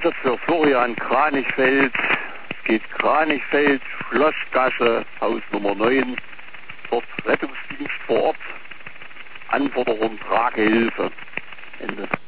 Meldung für Florian Kranichfeld. Es geht Kranichfeld, Schlossgasse, Haus Nummer 9. Dort Rettungsdienst vor Ort. Anforderung Tragehilfe. Ende.